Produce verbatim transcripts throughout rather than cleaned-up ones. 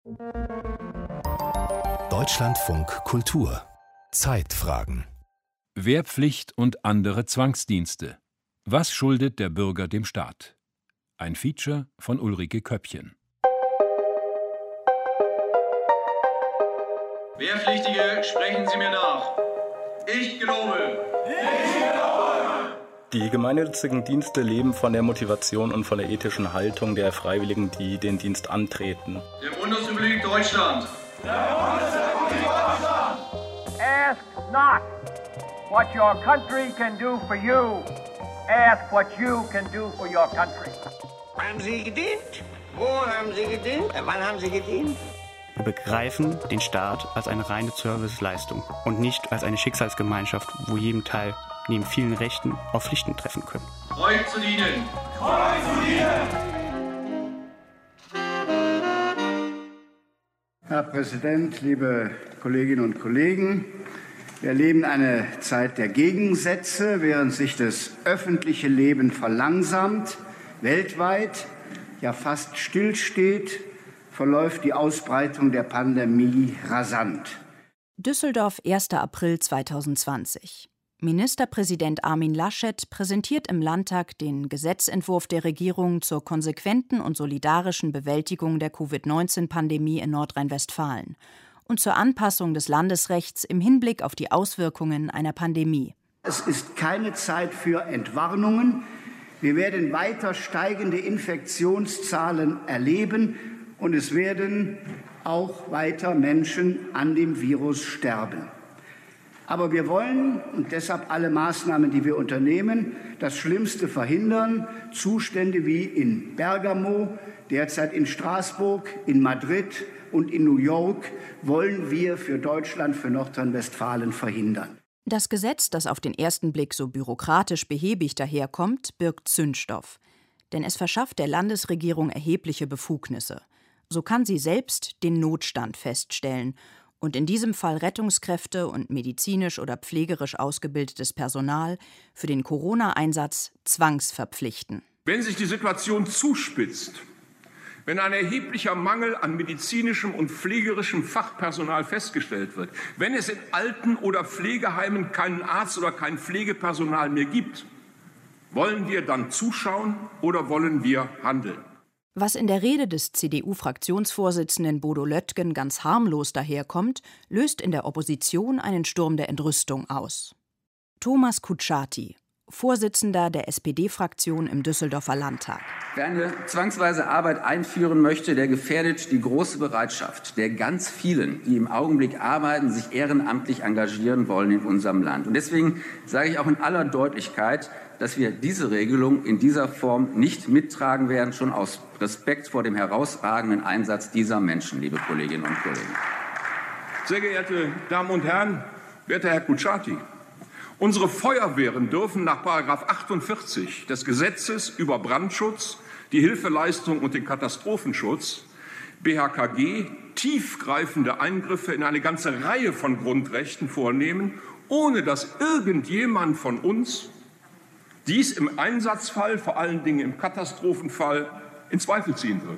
Deutschlandfunk Kultur Zeitfragen. Wehrpflicht und andere Zwangsdienste. Was schuldet der Bürger dem Staat? Ein Feature von Ulrike Köppchen. Wehrpflichtige, sprechen Sie mir nach. Ich gelobe. Ich gelobe. Die gemeinnützigen Dienste leben von der Motivation und von der ethischen Haltung der Freiwilligen, die den Dienst antreten. Der Bundesrepublik Deutschland. Der Bundesrepublik Deutschland. Ask not what your country can do for you. Ask what you can do for your country. Haben Sie gedient? Wo haben Sie gedient? Wann haben Sie gedient? Wir begreifen den Staat als eine reine Serviceleistung und nicht als eine Schicksalsgemeinschaft, wo jedem Teil neben vielen Rechten auf Pflichten treffen können. Treu zu dienen. Treu zu dienen. Herr Präsident, liebe Kolleginnen und Kollegen, wir erleben eine Zeit der Gegensätze, während sich das öffentliche Leben verlangsamt, weltweit, ja fast stillsteht, verläuft die Ausbreitung der Pandemie rasant. Düsseldorf, erster April zweitausendzwanzig. Ministerpräsident Armin Laschet präsentiert im Landtag den Gesetzentwurf der Regierung zur konsequenten und solidarischen Bewältigung der Covid neunzehn Pandemie in Nordrhein-Westfalen und zur Anpassung des Landesrechts im Hinblick auf die Auswirkungen einer Pandemie. Es ist keine Zeit für Entwarnungen. Wir werden weiter steigende Infektionszahlen erleben und es werden auch weiter Menschen an dem Virus sterben. Aber wir wollen, und deshalb alle Maßnahmen, die wir unternehmen, das Schlimmste verhindern. Zustände wie in Bergamo, derzeit in Straßburg, in Madrid und in New York wollen wir für Deutschland, für Nordrhein-Westfalen verhindern. Das Gesetz, das auf den ersten Blick so bürokratisch behäbig daherkommt, birgt Zündstoff. Denn es verschafft der Landesregierung erhebliche Befugnisse. So kann sie selbst den Notstand feststellen und in diesem Fall Rettungskräfte und medizinisch oder pflegerisch ausgebildetes Personal für den Corona-Einsatz zwangsverpflichten. Wenn sich die Situation zuspitzt, wenn ein erheblicher Mangel an medizinischem und pflegerischem Fachpersonal festgestellt wird, wenn es in Alten- oder Pflegeheimen keinen Arzt oder kein Pflegepersonal mehr gibt, wollen wir dann zuschauen oder wollen wir handeln? Was in der Rede des C D U-Fraktionsvorsitzenden Bodo Löttgen ganz harmlos daherkommt, löst in der Opposition einen Sturm der Entrüstung aus. Thomas Kutschaty, Vorsitzender der S P D-Fraktion im Düsseldorfer Landtag. Wer eine zwangsweise Arbeit einführen möchte, der gefährdet die große Bereitschaft der ganz vielen, die im Augenblick arbeiten, sich ehrenamtlich engagieren wollen in unserem Land. Und deswegen sage ich auch in aller Deutlichkeit, dass wir diese Regelung in dieser Form nicht mittragen werden, schon aus Respekt vor dem herausragenden Einsatz dieser Menschen, liebe Kolleginnen und Kollegen. Sehr geehrte Damen und Herren, werter Herr Kutschaty, unsere Feuerwehren dürfen nach Paragraph achtundvierzig des Gesetzes über Brandschutz, die Hilfeleistung und den Katastrophenschutz, B H K G, tiefgreifende Eingriffe in eine ganze Reihe von Grundrechten vornehmen, ohne dass irgendjemand von uns dies im Einsatzfall, vor allen Dingen im Katastrophenfall, in Zweifel ziehen wird.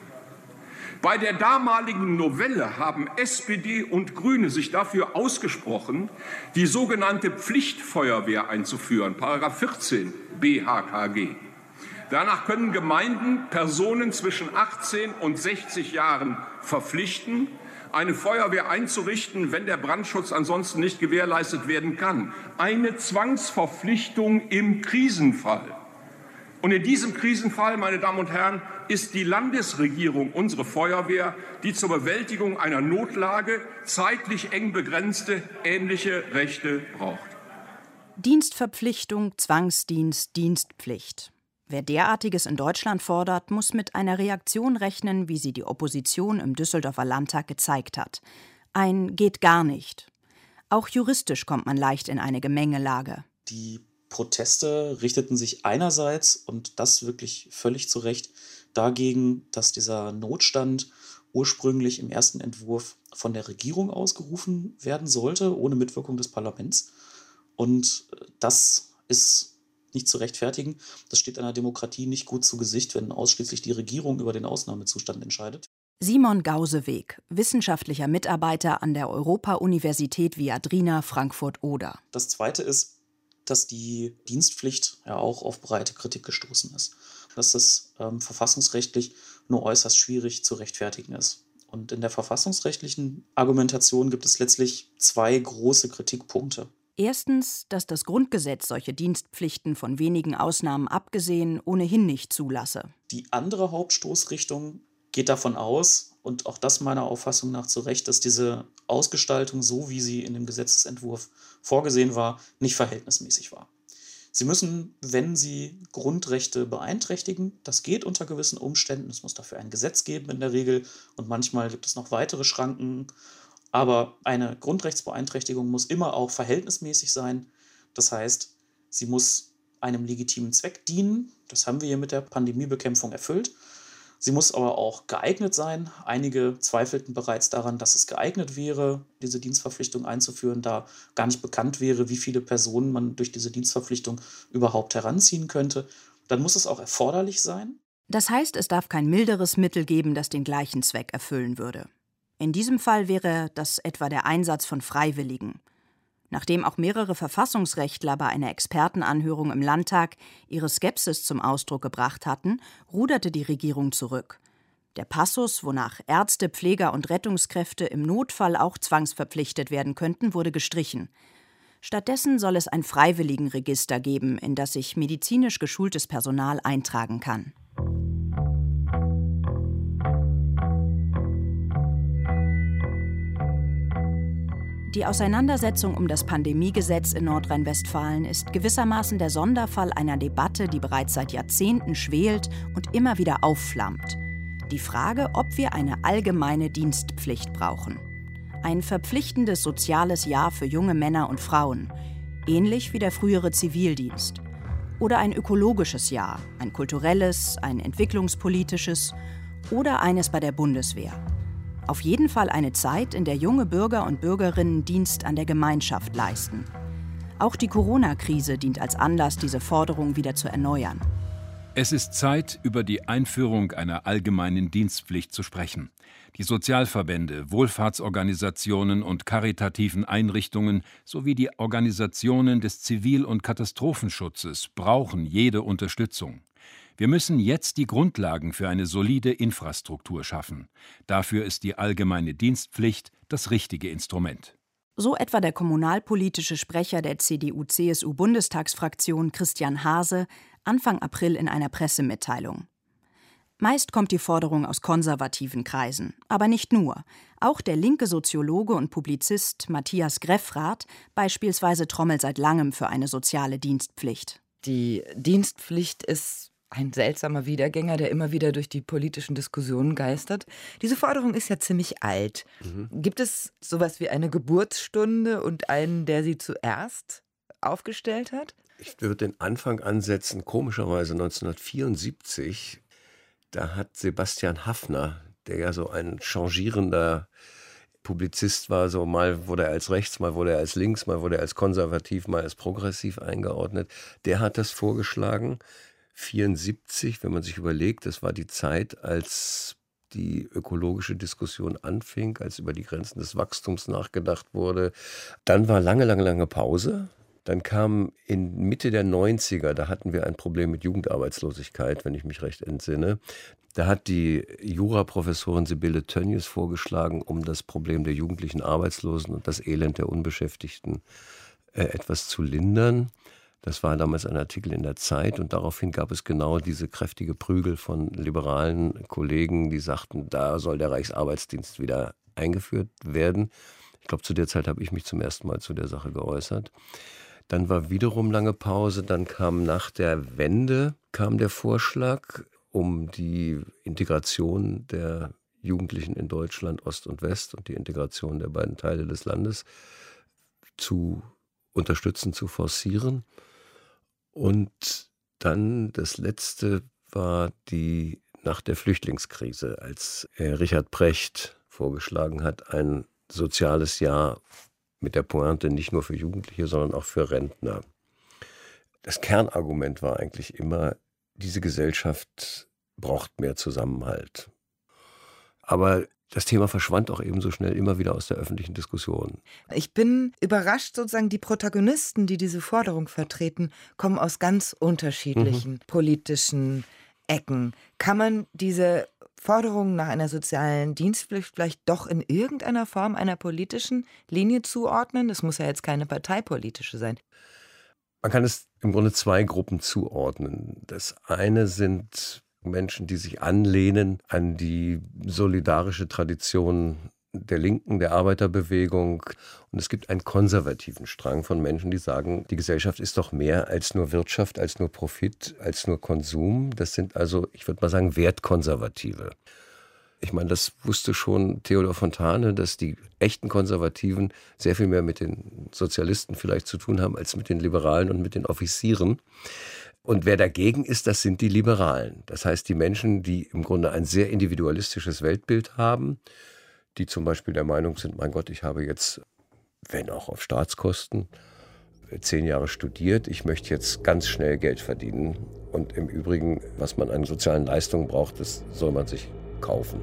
Bei der damaligen Novelle haben S P D und Grüne sich dafür ausgesprochen, die sogenannte Pflichtfeuerwehr einzuführen, Paragraph vierzehn B H K G. Danach können Gemeinden Personen zwischen achtzehn und sechzig Jahren verpflichten, eine Feuerwehr einzurichten, wenn der Brandschutz ansonsten nicht gewährleistet werden kann. Eine Zwangsverpflichtung im Krisenfall. Und in diesem Krisenfall, meine Damen und Herren, ist die Landesregierung unsere Feuerwehr, die zur Bewältigung einer Notlage zeitlich eng begrenzte ähnliche Rechte braucht. Dienstverpflichtung, Zwangsdienst, Dienstpflicht. Wer derartiges in Deutschland fordert, muss mit einer Reaktion rechnen, wie sie die Opposition im Düsseldorfer Landtag gezeigt hat. Ein geht gar nicht. Auch juristisch kommt man leicht in eine Gemengelage. Die Proteste richteten sich einerseits, und das wirklich völlig zu Recht, dagegen, dass dieser Notstand ursprünglich im ersten Entwurf von der Regierung ausgerufen werden sollte, ohne Mitwirkung des Parlaments. Und das ist nicht zu rechtfertigen. Das steht einer Demokratie nicht gut zu Gesicht, wenn ausschließlich die Regierung über den Ausnahmezustand entscheidet. Simon Gauseweg, wissenschaftlicher Mitarbeiter an der Europa-Universität Viadrina Frankfurt-Oder. Das Zweite ist, dass die Dienstpflicht ja auch auf breite Kritik gestoßen ist. Dass das ähm, verfassungsrechtlich nur äußerst schwierig zu rechtfertigen ist. Und in der verfassungsrechtlichen Argumentation gibt es letztlich zwei große Kritikpunkte. Erstens, dass das Grundgesetz solche Dienstpflichten von wenigen Ausnahmen abgesehen ohnehin nicht zulasse. Die andere Hauptstoßrichtung geht davon aus, und auch das meiner Auffassung nach zu Recht, dass diese Ausgestaltung, so wie sie in dem Gesetzesentwurf vorgesehen war, nicht verhältnismäßig war. Sie müssen, wenn sie Grundrechte beeinträchtigen, das geht unter gewissen Umständen, es muss dafür ein Gesetz geben in der Regel und manchmal gibt es noch weitere Schranken, aber eine Grundrechtsbeeinträchtigung muss immer auch verhältnismäßig sein. Das heißt, sie muss einem legitimen Zweck dienen, das haben wir hier mit der Pandemiebekämpfung erfüllt. Sie muss aber auch geeignet sein. Einige zweifelten bereits daran, dass es geeignet wäre, diese Dienstverpflichtung einzuführen, da gar nicht bekannt wäre, wie viele Personen man durch diese Dienstverpflichtung überhaupt heranziehen könnte. Dann muss es auch erforderlich sein. Das heißt, es darf kein milderes Mittel geben, das den gleichen Zweck erfüllen würde. In diesem Fall wäre das etwa der Einsatz von Freiwilligen. Nachdem auch mehrere Verfassungsrechtler bei einer Expertenanhörung im Landtag ihre Skepsis zum Ausdruck gebracht hatten, ruderte die Regierung zurück. Der Passus, wonach Ärzte, Pfleger und Rettungskräfte im Notfall auch zwangsverpflichtet werden könnten, wurde gestrichen. Stattdessen soll es ein Freiwilligenregister geben, in das sich medizinisch geschultes Personal eintragen kann. Die Auseinandersetzung um das Pandemiegesetz in Nordrhein-Westfalen ist gewissermaßen der Sonderfall einer Debatte, die bereits seit Jahrzehnten schwelt und immer wieder aufflammt. Die Frage, ob wir eine allgemeine Dienstpflicht brauchen. Ein verpflichtendes soziales Jahr für junge Männer und Frauen, ähnlich wie der frühere Zivildienst. Oder ein ökologisches Jahr, ein kulturelles, ein entwicklungspolitisches oder eines bei der Bundeswehr. Auf jeden Fall eine Zeit, in der junge Bürger und Bürgerinnen Dienst an der Gemeinschaft leisten. Auch die Corona-Krise dient als Anlass, diese Forderung wieder zu erneuern. Es ist Zeit, über die Einführung einer allgemeinen Dienstpflicht zu sprechen. Die Sozialverbände, Wohlfahrtsorganisationen und karitativen Einrichtungen sowie die Organisationen des Zivil- und Katastrophenschutzes brauchen jede Unterstützung. Wir müssen jetzt die Grundlagen für eine solide Infrastruktur schaffen. Dafür ist die allgemeine Dienstpflicht das richtige Instrument. So etwa der kommunalpolitische Sprecher der C D U C S U-Bundestagsfraktion Christian Hase Anfang April in einer Pressemitteilung. Meist kommt die Forderung aus konservativen Kreisen, aber nicht nur. Auch der linke Soziologe und Publizist Matthias Greffrath beispielsweise trommelt seit langem für eine soziale Dienstpflicht. Die Dienstpflicht ist ein seltsamer Wiedergänger, der immer wieder durch die politischen Diskussionen geistert. Diese Forderung ist ja ziemlich alt. Mhm. Gibt es sowas wie eine Geburtsstunde und einen, der sie zuerst aufgestellt hat? Ich würde den Anfang ansetzen, komischerweise neunzehnhundertvierundsiebzig. Da hat Sebastian Haffner, der ja so ein changierender Publizist war, so mal wurde er als rechts, mal wurde er als links, mal wurde er als konservativ, mal als progressiv eingeordnet. Der hat das vorgeschlagen. vierundsiebzig, wenn man sich überlegt, das war die Zeit, als die ökologische Diskussion anfing, als über die Grenzen des Wachstums nachgedacht wurde. Dann war lange, lange, lange Pause. Dann kam in Mitte der neunziger, da hatten wir ein Problem mit Jugendarbeitslosigkeit, wenn ich mich recht entsinne. Da hat die Juraprofessorin Sibylle Tönnies vorgeschlagen, um das Problem der jugendlichen Arbeitslosen und das Elend der Unbeschäftigten äh, etwas zu lindern. Das war damals ein Artikel in der Zeit und daraufhin gab es genau diese kräftige Prügel von liberalen Kollegen, die sagten, da soll der Reichsarbeitsdienst wieder eingeführt werden. Ich glaube, zu der Zeit habe ich mich zum ersten Mal zu der Sache geäußert. Dann war wiederum lange Pause, dann kam nach der Wende kam der Vorschlag, um die Integration der Jugendlichen in Deutschland, Ost und West und die Integration der beiden Teile des Landes zu unterstützen, zu forcieren. Und dann das Letzte war die nach der Flüchtlingskrise, als Richard Precht vorgeschlagen hat, ein soziales Jahr mit der Pointe nicht nur für Jugendliche, sondern auch für Rentner. Das Kernargument war eigentlich immer, diese Gesellschaft braucht mehr Zusammenhalt. Aber das Thema verschwand auch ebenso schnell immer wieder aus der öffentlichen Diskussion. Ich bin überrascht, sozusagen die Protagonisten, die diese Forderung vertreten, kommen aus ganz unterschiedlichen mhm. politischen Ecken. Kann man diese Forderung nach einer sozialen Dienstpflicht vielleicht doch in irgendeiner Form einer politischen Linie zuordnen? Das muss ja jetzt keine parteipolitische sein. Man kann es im Grunde zwei Gruppen zuordnen. Das eine sind Menschen, die sich anlehnen an die solidarische Tradition der Linken, der Arbeiterbewegung. Und es gibt einen konservativen Strang von Menschen, die sagen, die Gesellschaft ist doch mehr als nur Wirtschaft, als nur Profit, als nur Konsum. Das sind also, ich würde mal sagen, Wertkonservative. Ich meine, das wusste schon Theodor Fontane, dass die echten Konservativen sehr viel mehr mit den Sozialisten vielleicht zu tun haben, als mit den Liberalen und mit den Offizieren. Und wer dagegen ist, das sind die Liberalen. Das heißt, die Menschen, die im Grunde ein sehr individualistisches Weltbild haben, die zum Beispiel der Meinung sind, mein Gott, ich habe jetzt, wenn auch auf Staatskosten, zehn Jahre studiert, ich möchte jetzt ganz schnell Geld verdienen. Und im Übrigen, was man an sozialen Leistungen braucht, das soll man sich kaufen.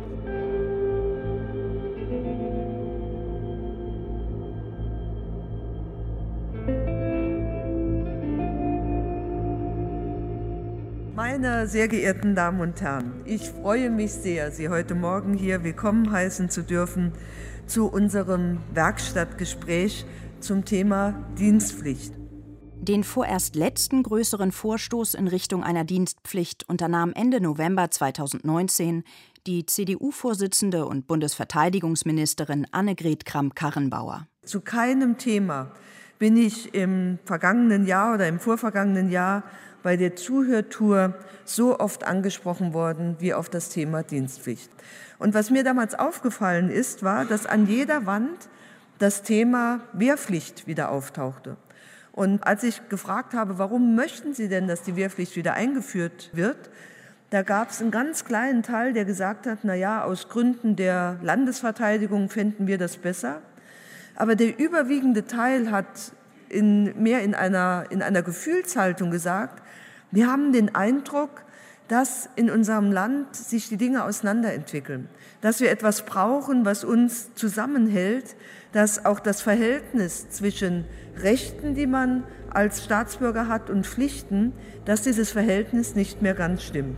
Meine sehr geehrten Damen und Herren, ich freue mich sehr, Sie heute Morgen hier willkommen heißen zu dürfen zu unserem Werkstattgespräch zum Thema Dienstpflicht. Den vorerst letzten größeren Vorstoß in Richtung einer Dienstpflicht unternahm Ende November zweitausendneunzehn die C D U-Vorsitzende und Bundesverteidigungsministerin Annegret Kramp-Karrenbauer. Zu keinem Thema bin ich im vergangenen Jahr oder im vorvergangenen Jahr bei der Zuhörtour so oft angesprochen worden wie auf das Thema Dienstpflicht. Und was mir damals aufgefallen ist, war, dass an jeder Wand das Thema Wehrpflicht wieder auftauchte. Und als ich gefragt habe, warum möchten Sie denn, dass die Wehrpflicht wieder eingeführt wird, da gab es einen ganz kleinen Teil, der gesagt hat, na ja, aus Gründen der Landesverteidigung fänden wir das besser. Aber der überwiegende Teil hat in, mehr in einer, in einer Gefühlshaltung gesagt, wir haben den Eindruck, dass in unserem Land sich die Dinge auseinanderentwickeln, dass wir etwas brauchen, was uns zusammenhält, dass auch das Verhältnis zwischen Rechten, die man als Staatsbürger hat, und Pflichten, dass dieses Verhältnis nicht mehr ganz stimmt.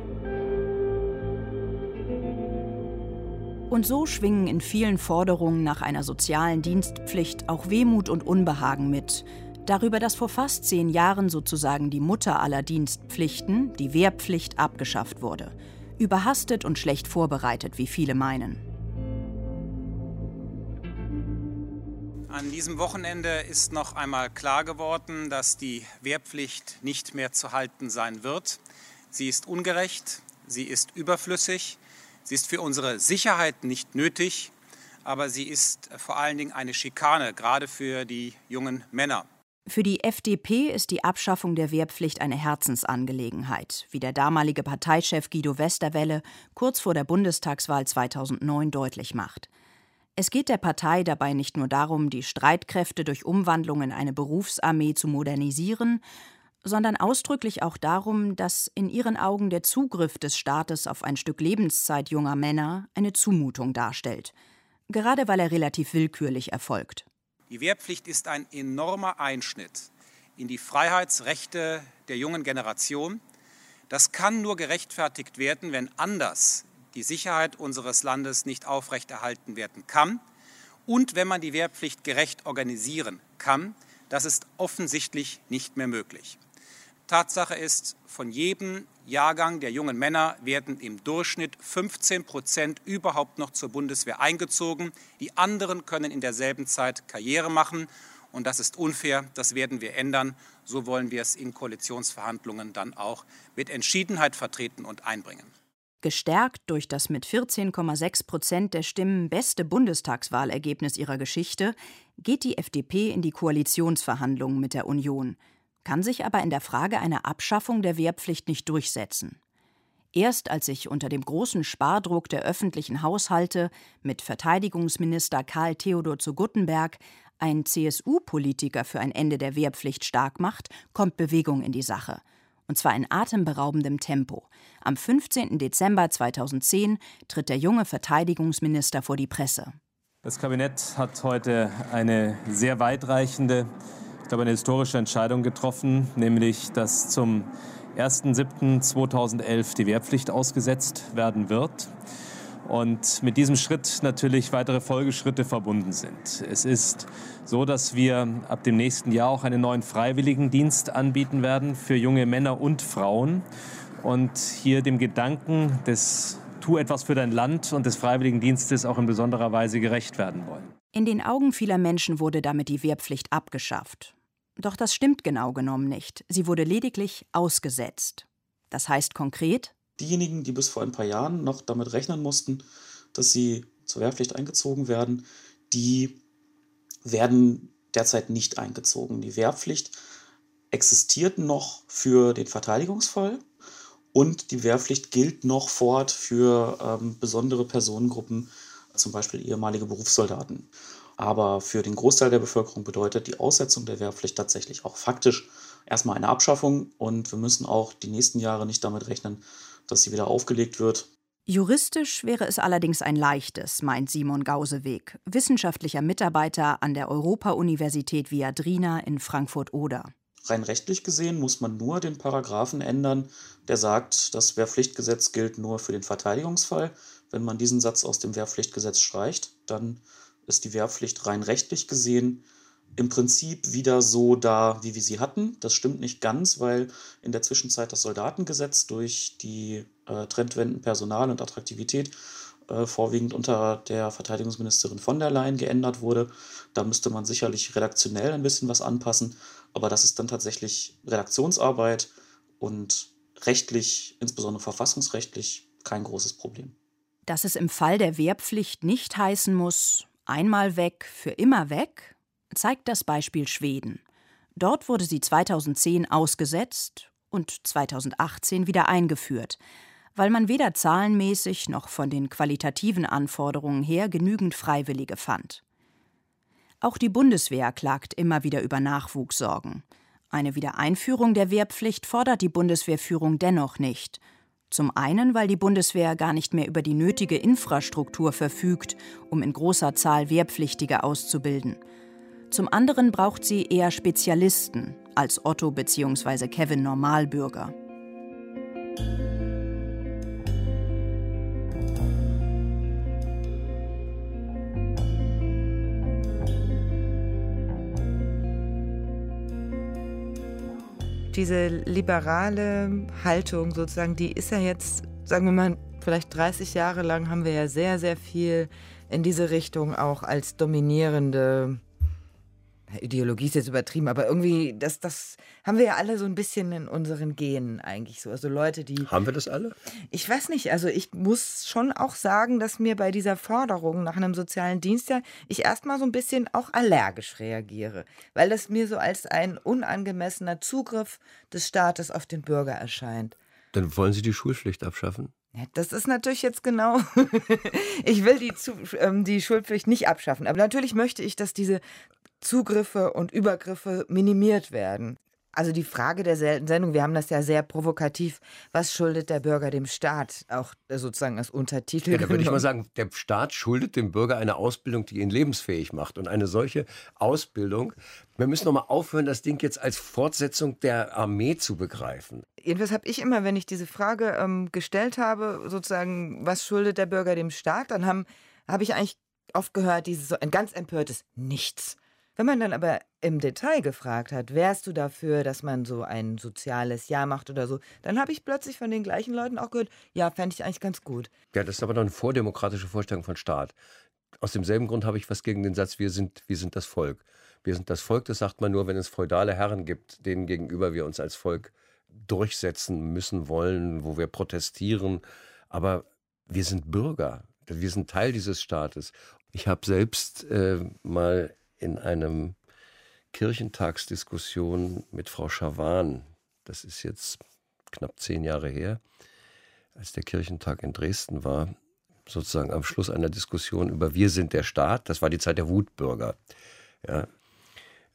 Und so schwingen in vielen Forderungen nach einer sozialen Dienstpflicht auch Wehmut und Unbehagen mit. Darüber, dass vor fast zehn Jahren sozusagen die Mutter aller Dienstpflichten, die Wehrpflicht, abgeschafft wurde. Überhastet und schlecht vorbereitet, wie viele meinen. An diesem Wochenende ist noch einmal klar geworden, dass die Wehrpflicht nicht mehr zu halten sein wird. Sie ist ungerecht, sie ist überflüssig, sie ist für unsere Sicherheit nicht nötig, aber sie ist vor allen Dingen eine Schikane, gerade für die jungen Männer. Für die F D P ist die Abschaffung der Wehrpflicht eine Herzensangelegenheit, wie der damalige Parteichef Guido Westerwelle kurz vor der Bundestagswahl zweitausendneun deutlich macht. Es geht der Partei dabei nicht nur darum, die Streitkräfte durch Umwandlung in eine Berufsarmee zu modernisieren, sondern ausdrücklich auch darum, dass in ihren Augen der Zugriff des Staates auf ein Stück Lebenszeit junger Männer eine Zumutung darstellt, gerade weil er relativ willkürlich erfolgt. Die Wehrpflicht ist ein enormer Einschnitt in die Freiheitsrechte der jungen Generation. Das kann nur gerechtfertigt werden, wenn anders die Sicherheit unseres Landes nicht aufrechterhalten werden kann und wenn man die Wehrpflicht gerecht organisieren kann. Das ist offensichtlich nicht mehr möglich. Tatsache ist, von jedem Jahrgang der jungen Männer werden im Durchschnitt fünfzehn Prozent überhaupt noch zur Bundeswehr eingezogen. Die anderen können in derselben Zeit Karriere machen. Und das ist unfair, das werden wir ändern. So wollen wir es in Koalitionsverhandlungen dann auch mit Entschiedenheit vertreten und einbringen. Gestärkt durch das mit vierzehn Komma sechs Prozent der Stimmen beste Bundestagswahlergebnis ihrer Geschichte, geht die F D P in die Koalitionsverhandlungen mit der Union, kann sich aber in der Frage einer Abschaffung der Wehrpflicht nicht durchsetzen. Erst als sich unter dem großen Spardruck der öffentlichen Haushalte mit Verteidigungsminister Karl Theodor zu Guttenberg ein C S U-Politiker für ein Ende der Wehrpflicht stark macht, kommt Bewegung in die Sache. Und zwar in atemberaubendem Tempo. Am fünfzehnten Dezember zweitausendzehn tritt der junge Verteidigungsminister vor die Presse. Das Kabinett hat heute eine sehr weitreichende, ich glaube eine historische Entscheidung getroffen, nämlich dass zum ersten siebten zweitausendelf die Wehrpflicht ausgesetzt werden wird. Und mit diesem Schritt natürlich weitere Folgeschritte verbunden sind. Es ist so, dass wir ab dem nächsten Jahr auch einen neuen Freiwilligendienst anbieten werden für junge Männer und Frauen. Und hier dem Gedanken des Tu etwas für dein Land und des Freiwilligendienstes auch in besonderer Weise gerecht werden wollen. In den Augen vieler Menschen wurde damit die Wehrpflicht abgeschafft. Doch das stimmt genau genommen nicht. Sie wurde lediglich ausgesetzt. Das heißt konkret: Diejenigen, die bis vor ein paar Jahren noch damit rechnen mussten, dass sie zur Wehrpflicht eingezogen werden, die werden derzeit nicht eingezogen. Die Wehrpflicht existiert noch für den Verteidigungsfall und die Wehrpflicht gilt noch fort für ähm, besondere Personengruppen, zum Beispiel ehemalige Berufssoldaten. Aber für den Großteil der Bevölkerung bedeutet die Aussetzung der Wehrpflicht tatsächlich auch faktisch erstmal eine Abschaffung und wir müssen auch die nächsten Jahre nicht damit rechnen, dass sie wieder aufgelegt wird. Juristisch wäre es allerdings ein leichtes, meint Simon Gauseweg, wissenschaftlicher Mitarbeiter an der Europa-Universität Viadrina in Frankfurt-Oder. Rein rechtlich gesehen muss man nur den Paragraphen ändern, der sagt, das Wehrpflichtgesetz gilt nur für den Verteidigungsfall. Wenn man diesen Satz aus dem Wehrpflichtgesetz streicht, dann ist die Wehrpflicht rein rechtlich gesehen im Prinzip wieder so da, wie wir sie hatten. Das stimmt nicht ganz, weil in der Zwischenzeit das Soldatengesetz durch die äh, Trendwenden Personal und Attraktivität äh, vorwiegend unter der Verteidigungsministerin von der Leyen geändert wurde. Da müsste man sicherlich redaktionell ein bisschen was anpassen, aber das ist dann tatsächlich Redaktionsarbeit und rechtlich, insbesondere verfassungsrechtlich, kein großes Problem. Dass es im Fall der Wehrpflicht nicht heißen muss, einmal weg, für immer weg, zeigt das Beispiel Schweden. Dort wurde sie zweitausendzehn ausgesetzt und zweitausendachtzehn wieder eingeführt, weil man weder zahlenmäßig noch von den qualitativen Anforderungen her genügend Freiwillige fand. Auch die Bundeswehr klagt immer wieder über Nachwuchssorgen. Eine Wiedereinführung der Wehrpflicht fordert die Bundeswehrführung dennoch nicht. Zum einen, weil die Bundeswehr gar nicht mehr über die nötige Infrastruktur verfügt, um in großer Zahl Wehrpflichtige auszubilden. Zum anderen braucht sie eher Spezialisten als Otto bzw. Kevin Normalbürger. Diese liberale Haltung sozusagen, die ist ja jetzt, sagen wir mal, vielleicht dreißig Jahre lang haben wir ja sehr, sehr viel in diese Richtung auch als dominierende Ideologie ist jetzt übertrieben, aber irgendwie, das, das haben wir ja alle so ein bisschen in unseren Genen eigentlich so. Also Leute, die... Haben wir das alle? Ich weiß nicht, also ich muss schon auch sagen, dass mir bei dieser Forderung nach einem sozialen Dienst ja ich erstmal so ein bisschen auch allergisch reagiere, weil das mir so als ein unangemessener Zugriff des Staates auf den Bürger erscheint. Dann wollen Sie die Schulpflicht abschaffen? Ja, das ist natürlich jetzt genau, ich will die, ähm, die Schulpflicht nicht abschaffen, aber natürlich möchte ich, dass diese Zugriffe und Übergriffe minimiert werden. Also die Frage der Sendung, wir haben das ja sehr provokativ, was schuldet der Bürger dem Staat, auch sozusagen als Untertitel. Ja, da würde ich mal sagen, der Staat schuldet dem Bürger eine Ausbildung, die ihn lebensfähig macht. Und eine solche Ausbildung, wir müssen noch mal aufhören, das Ding jetzt als Fortsetzung der Armee zu begreifen. Jedenfalls habe ich immer, wenn ich diese Frage ähm, gestellt habe, sozusagen, was schuldet der Bürger dem Staat, dann habe hab ich eigentlich oft gehört, dieses so ein ganz empörtes Nichts. Wenn man dann aber im Detail gefragt hat, wärst du dafür, dass man so ein soziales Jahr macht oder so, dann habe ich plötzlich von den gleichen Leuten auch gehört, ja, fände ich eigentlich ganz gut. Ja, das ist aber noch eine vordemokratische Vorstellung von Staat. Aus demselben Grund habe ich was gegen den Satz, wir sind, wir sind das Volk. Wir sind das Volk, das sagt man nur, wenn es feudale Herren gibt, denen gegenüber wir uns als Volk durchsetzen müssen wollen, wo wir protestieren. Aber wir sind Bürger, wir sind Teil dieses Staates. Ich habe selbst äh, mal in einem Kirchentagsdiskussion mit Frau Schawan, das ist jetzt knapp zehn Jahre her, als der Kirchentag in Dresden war, sozusagen am Schluss einer Diskussion über Wir sind der Staat, das war die Zeit der Wutbürger, ja,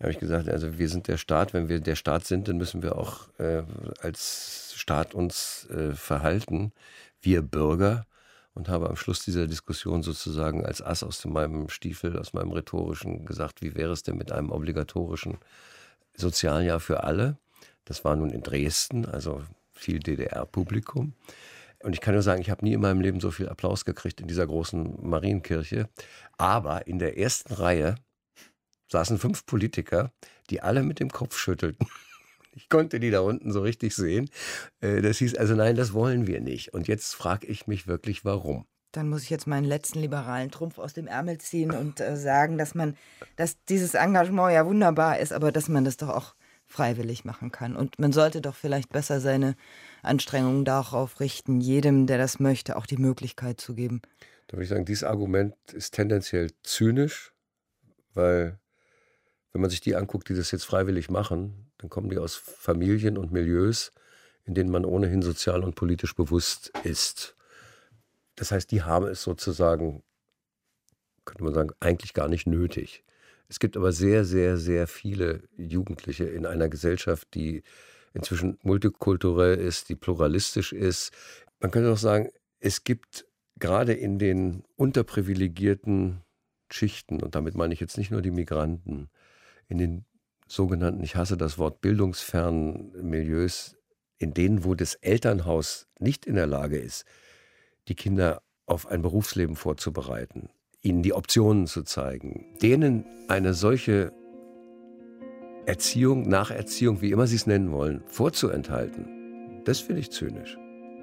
Da habe ich gesagt, also wir sind der Staat. Wenn wir der Staat sind, dann müssen wir auch äh, als Staat uns äh, verhalten, wir Bürger. Und habe am Schluss dieser Diskussion sozusagen als Ass aus meinem Stiefel, aus meinem rhetorischen gesagt, wie wäre es denn mit einem obligatorischen Sozialjahr für alle? Das war nun in Dresden, also viel D D R-Publikum. Und ich kann nur sagen, ich habe nie in meinem Leben so viel Applaus gekriegt in dieser großen Marienkirche. Aber in der ersten Reihe saßen fünf Politiker, die alle mit dem Kopf schüttelten. Ich konnte die da unten so richtig sehen. Das hieß also, nein, das wollen wir nicht. Und jetzt frage ich mich wirklich, warum. Dann muss ich jetzt meinen letzten liberalen Trumpf aus dem Ärmel ziehen und äh, sagen, dass man, dass dieses Engagement ja wunderbar ist, aber dass man das doch auch freiwillig machen kann. Und man sollte doch vielleicht besser seine Anstrengungen darauf richten, jedem, der das möchte, auch die Möglichkeit zu geben. Da würde ich sagen, dieses Argument ist tendenziell zynisch, weil wenn man sich die anguckt, die das jetzt freiwillig machen, dann kommen die aus Familien und Milieus, in denen man ohnehin sozial und politisch bewusst ist. Das heißt, die haben es sozusagen, könnte man sagen, eigentlich gar nicht nötig. Es gibt aber sehr, sehr, sehr viele Jugendliche in einer Gesellschaft, die inzwischen multikulturell ist, die pluralistisch ist. Man könnte auch sagen, es gibt gerade in den unterprivilegierten Schichten, und damit meine ich jetzt nicht nur die Migranten, in den sogenannten, ich hasse das Wort, bildungsfernen Milieus, in denen, wo das Elternhaus nicht in der Lage ist, die Kinder auf ein Berufsleben vorzubereiten, ihnen die Optionen zu zeigen, denen eine solche Erziehung, Nacherziehung, wie immer sie es nennen wollen, vorzuenthalten, das finde ich zynisch.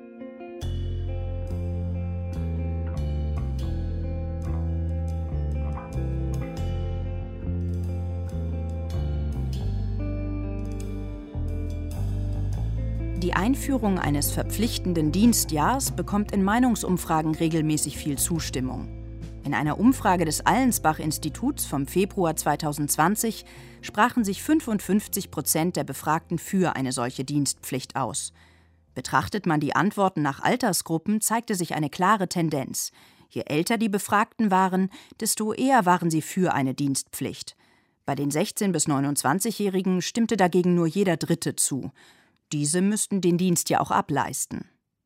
Die Einführung eines verpflichtenden Dienstjahrs bekommt in Meinungsumfragen regelmäßig viel Zustimmung. In einer Umfrage des Allensbach-Instituts vom Februar zweitausendzwanzig sprachen sich fünfundfünfzig Prozent der Befragten für eine solche Dienstpflicht aus. Betrachtet man die Antworten nach Altersgruppen, zeigte sich eine klare Tendenz. Je älter die Befragten waren, desto eher waren sie für eine Dienstpflicht. Bei den sechzehn- bis neunundzwanzigjährigen stimmte dagegen nur jeder Dritte zu. Diese müssten den Dienst ja auch ableisten.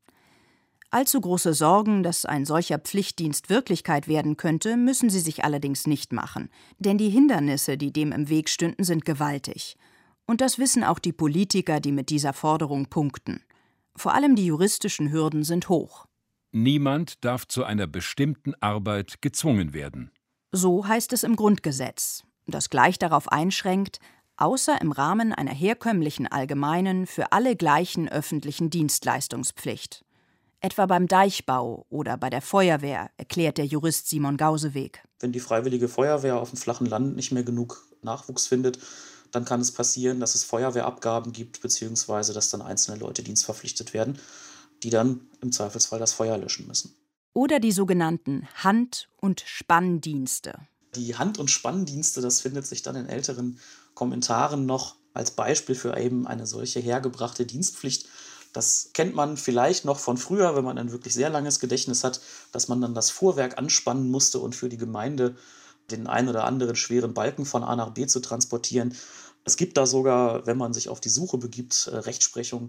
Allzu große Sorgen, dass ein solcher Pflichtdienst Wirklichkeit werden könnte, müssen sie sich allerdings nicht machen. Denn die Hindernisse, die dem im Weg stünden, sind gewaltig. Und das wissen auch die Politiker, die mit dieser Forderung punkten. Vor allem die juristischen Hürden sind hoch. Niemand darf zu einer bestimmten Arbeit gezwungen werden. So heißt es im Grundgesetz, das gleich darauf einschränkt, außer im Rahmen einer herkömmlichen allgemeinen, für alle gleichen öffentlichen Dienstleistungspflicht. Etwa beim Deichbau oder bei der Feuerwehr, erklärt der Jurist Simon Gauseweg. Wenn die Freiwillige Feuerwehr auf dem flachen Land nicht mehr genug Nachwuchs findet, dann kann es passieren, dass es Feuerwehrabgaben gibt, beziehungsweise dass dann einzelne Leute dienstverpflichtet werden, die dann im Zweifelsfall das Feuer löschen müssen. Oder die sogenannten Hand- und Spanndienste. Die Hand- und Spanndienste, das findet sich dann in älteren Kommentaren noch als Beispiel für eben eine solche hergebrachte Dienstpflicht. Das kennt man vielleicht noch von früher, wenn man ein wirklich sehr langes Gedächtnis hat, dass man dann das Fuhrwerk anspannen musste und für die Gemeinde den ein oder anderen schweren Balken von A nach B zu transportieren. Es gibt da sogar, wenn man sich auf die Suche begibt, Rechtsprechung,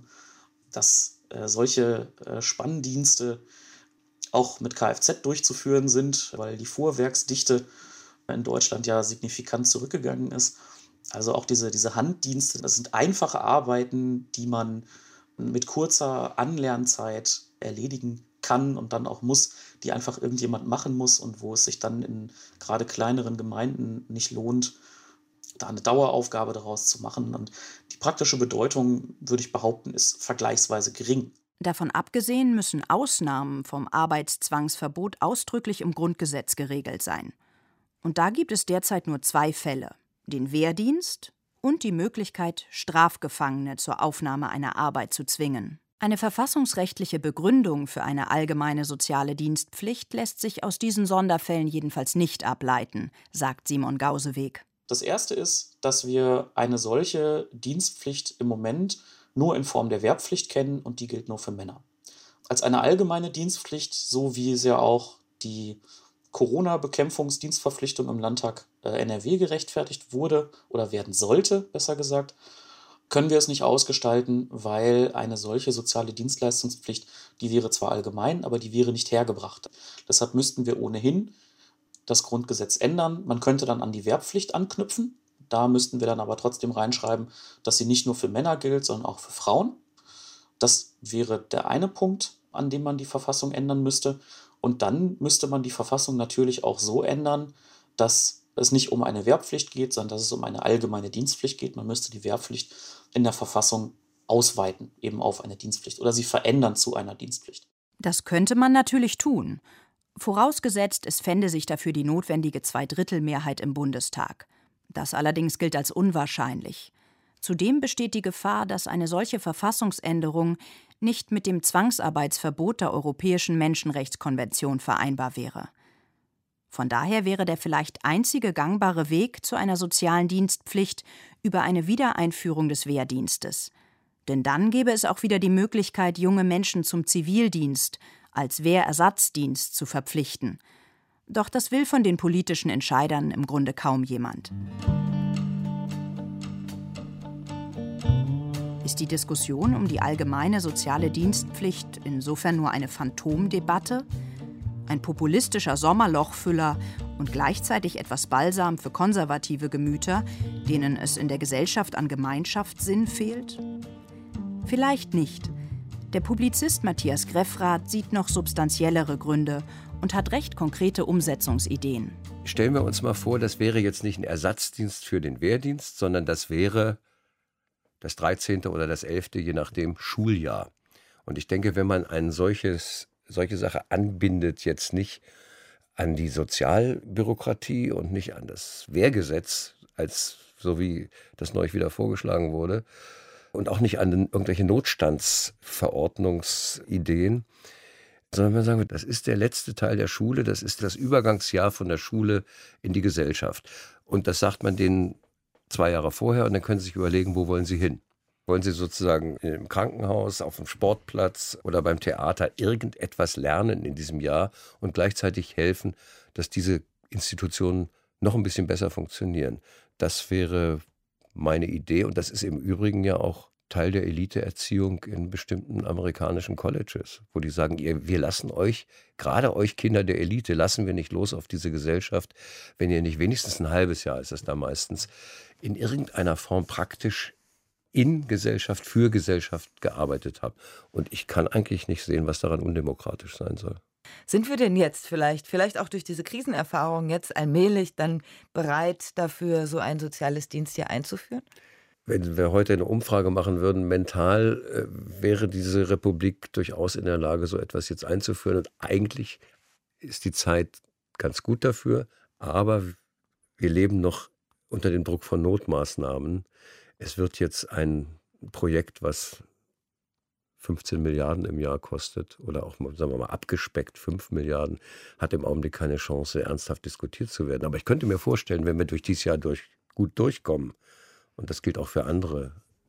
dass äh, solche äh, Spanndienste auch mit Kfz durchzuführen sind, weil die Fuhrwerksdichte in Deutschland ja signifikant zurückgegangen ist. Also auch diese, diese Handdienste, das sind einfache Arbeiten, die man mit kurzer Anlernzeit erledigen kann und dann auch muss, die einfach irgendjemand machen muss und wo es sich dann in gerade kleineren Gemeinden nicht lohnt, da eine Daueraufgabe daraus zu machen. Und die praktische Bedeutung, würde ich behaupten, ist vergleichsweise gering. Davon abgesehen müssen Ausnahmen vom Arbeitszwangsverbot ausdrücklich im Grundgesetz geregelt sein. Und da gibt es derzeit nur zwei Fälle: den Wehrdienst und die Möglichkeit, Strafgefangene zur Aufnahme einer Arbeit zu zwingen. Eine verfassungsrechtliche Begründung für eine allgemeine soziale Dienstpflicht lässt sich aus diesen Sonderfällen jedenfalls nicht ableiten, sagt Simon Gauseweg. Das Erste ist, dass wir eine solche Dienstpflicht im Moment nur in Form der Wehrpflicht kennen und die gilt nur für Männer. Als eine allgemeine Dienstpflicht, so wie es ja auch die Corona-Bekämpfungsdienstverpflichtung im Landtag äh, N R W gerechtfertigt wurde oder werden sollte, besser gesagt, können wir es nicht ausgestalten, weil eine solche soziale Dienstleistungspflicht, die wäre zwar allgemein, aber die wäre nicht hergebracht. Deshalb müssten wir ohnehin das Grundgesetz ändern. Man könnte dann an die Wehrpflicht anknüpfen. Da müssten wir dann aber trotzdem reinschreiben, dass sie nicht nur für Männer gilt, sondern auch für Frauen. Das wäre der eine Punkt, an dem man die Verfassung ändern müsste. Und dann müsste man die Verfassung natürlich auch so ändern, dass es nicht um eine Wehrpflicht geht, sondern dass es um eine allgemeine Dienstpflicht geht. Man müsste die Wehrpflicht in der Verfassung ausweiten, eben auf eine Dienstpflicht, oder sie verändern zu einer Dienstpflicht. Das könnte man natürlich tun. Vorausgesetzt, es fände sich dafür die notwendige Zweidrittelmehrheit im Bundestag. Das allerdings gilt als unwahrscheinlich. Zudem besteht die Gefahr, dass eine solche Verfassungsänderung nicht mit dem Zwangsarbeitsverbot der Europäischen Menschenrechtskonvention vereinbar wäre. Von daher wäre der vielleicht einzige gangbare Weg zu einer sozialen Dienstpflicht über eine Wiedereinführung des Wehrdienstes. Denn dann gäbe es auch wieder die Möglichkeit, junge Menschen zum Zivildienst als Wehrersatzdienst zu verpflichten. Doch das will von den politischen Entscheidern im Grunde kaum jemand. Ist die Diskussion um die allgemeine soziale Dienstpflicht insofern nur eine Phantomdebatte? Ein populistischer Sommerlochfüller und gleichzeitig etwas Balsam für konservative Gemüter, denen es in der Gesellschaft an Gemeinschaftssinn fehlt? Vielleicht nicht. Der Publizist Matthias Greffrath sieht noch substanziellere Gründe und hat recht konkrete Umsetzungsideen. Stellen wir uns mal vor, das wäre jetzt nicht ein Ersatzdienst für den Wehrdienst, sondern das wäre das dreizehnte oder das elfte, je nachdem, Schuljahr. Und ich denke, wenn man ein solches, solche Sache anbindet, jetzt nicht an die Sozialbürokratie und nicht an das Wehrgesetz, als so wie das neulich wieder vorgeschlagen wurde, und auch nicht an den, irgendwelche Notstandsverordnungsideen, sondern man sagen, das ist der letzte Teil der Schule, das ist das Übergangsjahr von der Schule in die Gesellschaft. Und das sagt man denen zwei Jahre vorher und dann können Sie sich überlegen, wo wollen Sie hin? Wollen Sie sozusagen im Krankenhaus, auf dem Sportplatz oder beim Theater irgendetwas lernen in diesem Jahr und gleichzeitig helfen, dass diese Institutionen noch ein bisschen besser funktionieren? Das wäre meine Idee und das ist im Übrigen ja auch Teil der Eliteerziehung in bestimmten amerikanischen Colleges, wo die sagen, ihr, wir lassen euch, gerade euch Kinder der Elite, lassen wir nicht los auf diese Gesellschaft, wenn ihr nicht wenigstens ein halbes Jahr, ist es da meistens, in irgendeiner Form praktisch in Gesellschaft, für Gesellschaft gearbeitet habt. Und ich kann eigentlich nicht sehen, was daran undemokratisch sein soll. Sind wir denn jetzt vielleicht, vielleicht auch durch diese Krisenerfahrung jetzt allmählich dann bereit dafür, so ein soziales Dienstjahr einzuführen? Wenn wir heute eine Umfrage machen würden, mental äh, wäre diese Republik durchaus in der Lage, so etwas jetzt einzuführen. Und eigentlich ist die Zeit ganz gut dafür, aber wir leben noch unter dem Druck von Notmaßnahmen. Es wird jetzt ein Projekt, was fünfzehn Milliarden im Jahr kostet oder auch, sagen wir mal, abgespeckt fünf Milliarden, hat im Augenblick keine Chance, ernsthaft diskutiert zu werden. Aber ich könnte mir vorstellen, wenn wir durch dieses Jahr durch, gut durchkommen, und das gilt auch für andere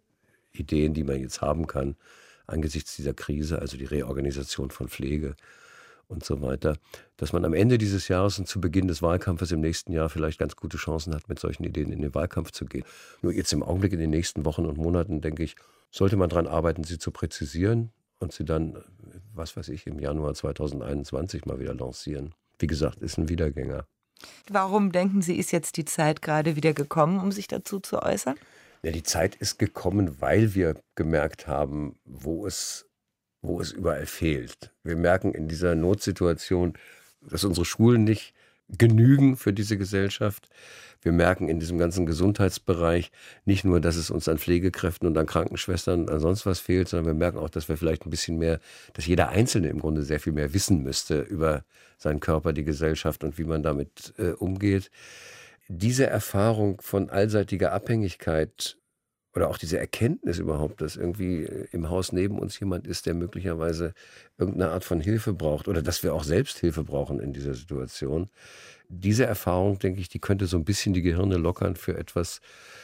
Ideen, die man jetzt haben kann, angesichts dieser Krise, also die Reorganisation von Pflege und so weiter, dass man am Ende dieses Jahres und zu Beginn des Wahlkampfes im nächsten Jahr vielleicht ganz gute Chancen hat, mit solchen Ideen in den Wahlkampf zu gehen. Nur jetzt im Augenblick in den nächsten Wochen und Monaten, denke ich, sollte man daran arbeiten, sie zu präzisieren und sie dann, was weiß ich, im Januar zweitausendeinundzwanzig mal wieder lancieren. Wie gesagt, ist ein Wiedergänger. Warum denken Sie, ist jetzt die Zeit gerade wieder gekommen, um sich dazu zu äußern? Ja, die Zeit ist gekommen, weil wir gemerkt haben, wo es, wo es überall fehlt. Wir merken in dieser Notsituation, dass unsere Schulen nicht genügen für diese Gesellschaft. Wir merken in diesem ganzen Gesundheitsbereich nicht nur, dass es uns an Pflegekräften und an Krankenschwestern an sonst was fehlt, sondern wir merken auch, dass wir vielleicht ein bisschen mehr, dass jeder Einzelne im Grunde sehr viel mehr wissen müsste über seinen Körper, die Gesellschaft und wie man damit äh, umgeht. Diese Erfahrung von allseitiger Abhängigkeit oder auch diese Erkenntnis überhaupt, dass irgendwie im Haus neben uns jemand ist, der möglicherweise irgendeine Art von Hilfe braucht oder dass wir auch selbst Hilfe brauchen in dieser Situation. Diese Erfahrung, denke ich, die könnte so ein bisschen die Gehirne lockern für etwas,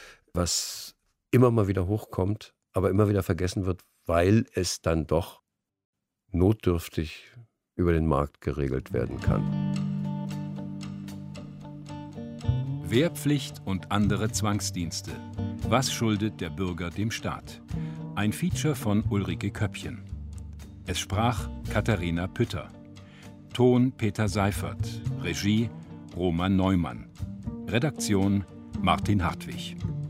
was immer mal wieder hochkommt, aber immer wieder vergessen wird, weil es dann doch notdürftig über den Markt geregelt werden kann. Wehrpflicht und andere Zwangsdienste. Was schuldet der Bürger dem Staat? Ein Feature von Ulrike Köppchen. Es sprach Katharina Pütter. Ton Peter Seifert. Regie Roman Neumann. Redaktion Martin Hartwig.